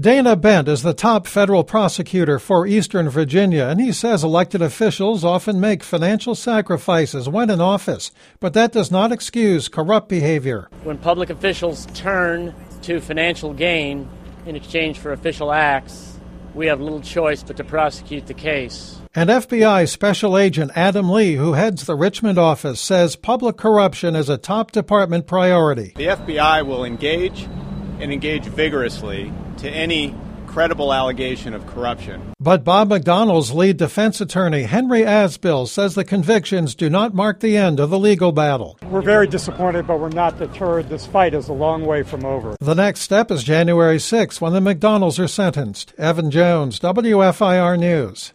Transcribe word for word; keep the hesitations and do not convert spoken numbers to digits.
Dana Bent is the top federal prosecutor for Eastern Virginia, and he says elected officials often make financial sacrifices when in office, but that does not excuse corrupt behavior. When public officials turn to financial gain in exchange for official acts, we have little choice but to prosecute the case. And F B I Special Agent Adam Lee, who heads the Richmond office, says public corruption is a top department priority. The F B I will engage and engage vigorously to any credible allegation of corruption. But Bob McDonnell's lead defense attorney, Henry Asbill, says the convictions do not mark the end of the legal battle. We're very disappointed, but we're not deterred. This fight is a long way from over. The next step is January sixth, when the McDonnells are sentenced. Evan Jones, W F I R News.